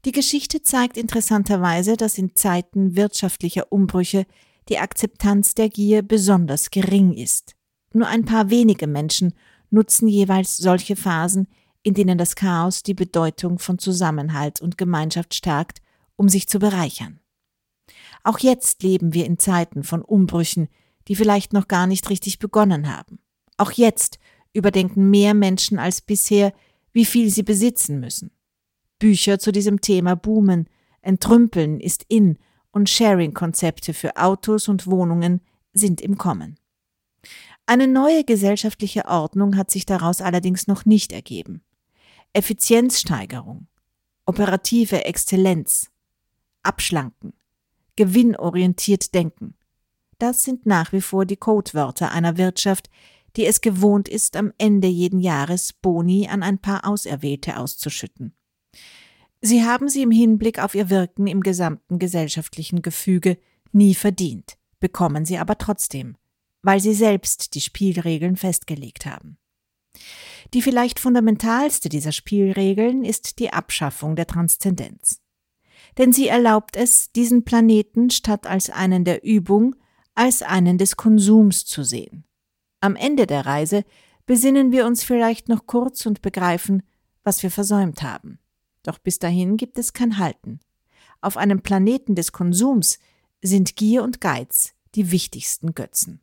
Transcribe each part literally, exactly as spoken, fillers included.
Die Geschichte zeigt interessanterweise, dass in Zeiten wirtschaftlicher Umbrüche die Akzeptanz der Gier besonders gering ist. Nur ein paar wenige Menschen nutzen jeweils solche Phasen, in denen das Chaos die Bedeutung von Zusammenhalt und Gemeinschaft stärkt, um sich zu bereichern. Auch jetzt leben wir in Zeiten von Umbrüchen, die vielleicht noch gar nicht richtig begonnen haben. Auch jetzt überdenken mehr Menschen als bisher, wie viel sie besitzen müssen. Bücher zu diesem Thema boomen, Entrümpeln ist in und Sharing-Konzepte für Autos und Wohnungen sind im Kommen. Eine neue gesellschaftliche Ordnung hat sich daraus allerdings noch nicht ergeben. Effizienzsteigerung, operative Exzellenz, Abschlanken, gewinnorientiert denken. Das sind nach wie vor die Codewörter einer Wirtschaft, die es gewohnt ist, am Ende jeden Jahres Boni an ein paar Auserwählte auszuschütten. Sie haben sie im Hinblick auf ihr Wirken im gesamten gesellschaftlichen Gefüge nie verdient, bekommen sie aber trotzdem, weil sie selbst die Spielregeln festgelegt haben. Die vielleicht fundamentalste dieser Spielregeln ist die Abschaffung der Transzendenz. Denn sie erlaubt es, diesen Planeten statt als einen der Übung, als einen des Konsums zu sehen. Am Ende der Reise besinnen wir uns vielleicht noch kurz und begreifen, was wir versäumt haben. Doch bis dahin gibt es kein Halten. Auf einem Planeten des Konsums sind Gier und Geiz die wichtigsten Götzen.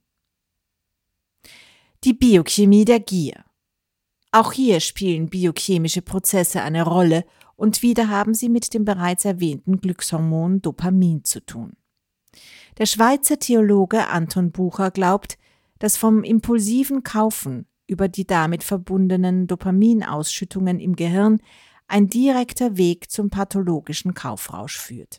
Die Biochemie der Gier. Auch hier spielen biochemische Prozesse eine Rolle und wieder haben sie mit dem bereits erwähnten Glückshormon Dopamin zu tun. Der Schweizer Theologe Anton Bucher glaubt, dass vom impulsiven Kaufen über die damit verbundenen Dopaminausschüttungen im Gehirn ein direkter Weg zum pathologischen Kaufrausch führt.